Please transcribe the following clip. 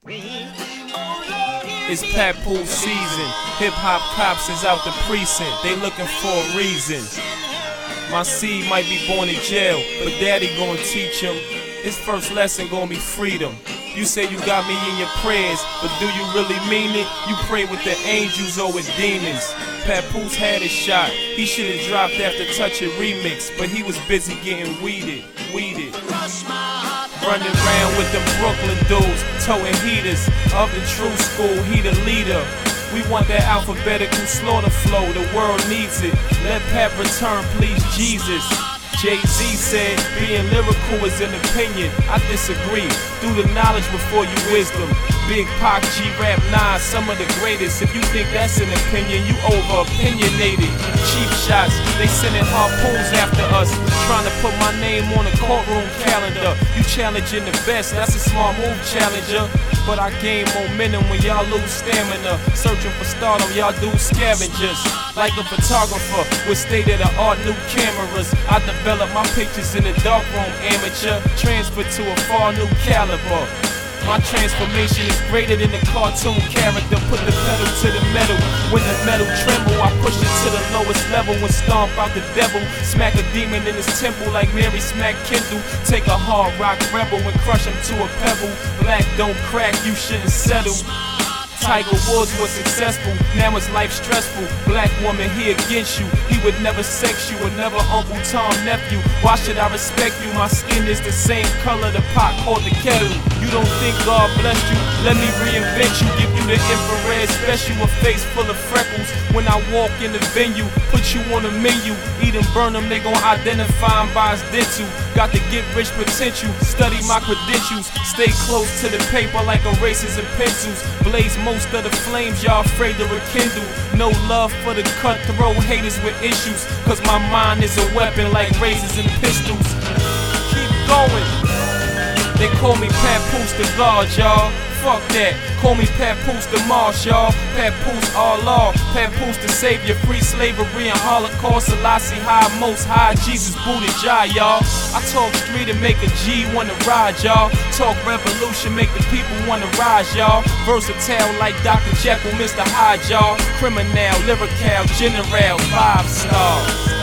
It's Papoose season. Hip-hop cops is out the precinct. They looking for a reason. My seed might be born in jail, but daddy gonna teach him. His first lesson gonna be freedom. You say you got me in your prayers, but do you really mean it? You pray with the angels or with demons. Papoose had his shot. He should've dropped after Touch It remix, but he was busy getting weeded. Running around with them Brooklyn dudes, toting heaters. Of the true school, he the leader. We want that alphabetical slaughter flow, the world needs it. Let Pap return, please, Jesus. Jay-Z said, being lyrical is an opinion. I disagree. Do the knowledge before you wisdom. Big Pac, G-Rap, Nas, some of the greatest. If you think that's an opinion, you over-opinionated. Cheap shots, they sending harpoons after us, trying to put my name on a courtroom calendar. You challenging the best, that's a smart move, challenger. But I gain momentum when y'all lose stamina. Searching for stardom, y'all do scavengers. Like a photographer with state-of-the-art new cameras, I develop my pictures in the darkroom, amateur. Transfer to a far new caliber. My transformation is greater than the cartoon character. Put the pedal to the metal. When the metal tremble, I push it to the lowest level and stomp out the devil. Smack a demon in his temple like Mary smacked Kendall. Take a hard rock rebel and crush him to a pebble. Black don't crack, you shouldn't settle. Tiger Woods was successful, now his life stressful. Black woman, he against you. He would never sex you and never Uncle Tom nephew. Why should I respect you? My skin is the same color the pot called the kettle. You don't think God blessed you? Let me reinvent you. Give you the infrared special, a face full of freckles. When I walk in the venue, put you on the menu. Eat and burn them, they gon' identify him by his dental. Got the get rich potential, study my credentials. Stay close to the paper like erasers and pencils. Blaze most of the flames y'all afraid to rekindle. No love for the cutthroat haters with issues, cause my mind is a weapon like razors and pistols. Keep going. They call me Papoose the God, y'all. Fuck that, call me Papoose the Marsh, y'all. Papoose Allah, Papoose the Savior. Free slavery and Holocaust, Selassie High, Most High, Jesus, Buddha, Jah, y'all. I talk street and make a G wanna ride, y'all. Talk revolution, make the people wanna rise, y'all. Versatile like Dr. Jekyll, Mr. Hyde, y'all. Criminal, lyrical, general, 5 stars.